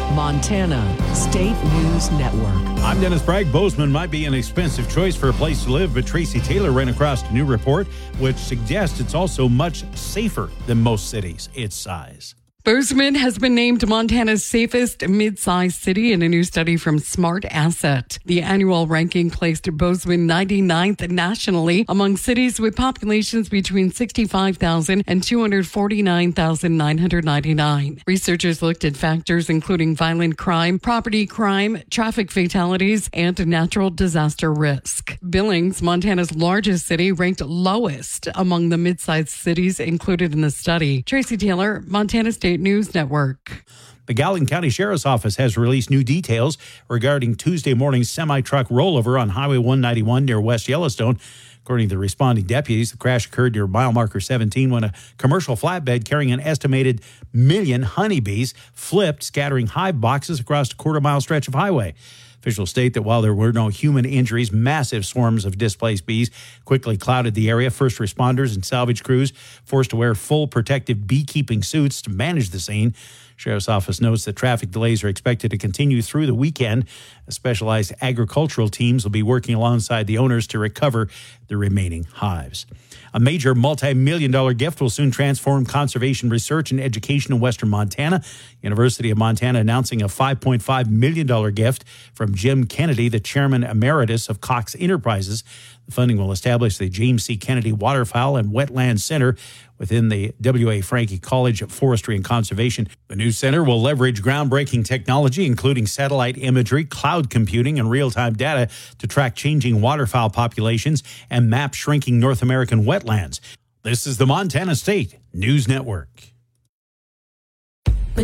Montana State News Network. I'm Dennis Bragg. Bozeman might be an expensive choice for a place to live, but Tracy Taylor ran across a new report which suggests it's also much safer than most cities its size. Bozeman has been named Montana's safest mid-sized city in a new study from Smart Asset. The annual ranking placed Bozeman 99th nationally among cities with populations between 65,000 and 249,999. Researchers looked at factors including violent crime, property crime, traffic fatalities, and natural disaster risk. Billings, Montana's largest city, ranked lowest among the mid-sized cities included in the study. Tracy Taylor, Montana State News Network. The Gallatin County Sheriff's Office has released new details regarding Tuesday morning's semi-truck rollover on Highway 191 near West Yellowstone. According to the responding deputies, the crash occurred near mile marker 17 when a commercial flatbed carrying an estimated 1 million honeybees flipped, scattering hive boxes across a quarter-mile stretch of highway. Officials state that while there were no human injuries, massive swarms of displaced bees quickly clouded the area. First responders and salvage crews forced to wear full protective beekeeping suits to manage the scene. Sheriff's Office notes that traffic delays are expected to continue through the weekend. Specialized agricultural teams will be working alongside the owners to recover the remaining hives. A major multi-million-dollar gift will soon transform conservation research and education in western Montana. University of Montana announcing a $5.5 million gift from Jim Kennedy, the chairman emeritus of Cox Enterprises. The funding will establish the James C. Kennedy Waterfowl and Wetland Center within the W.A. Franke College of Forestry and Conservation. The new center will leverage groundbreaking technology, including satellite imagery, cloud computing, and real-time data to track changing waterfowl populations and map shrinking North American wetlands. This is the Montana State News Network.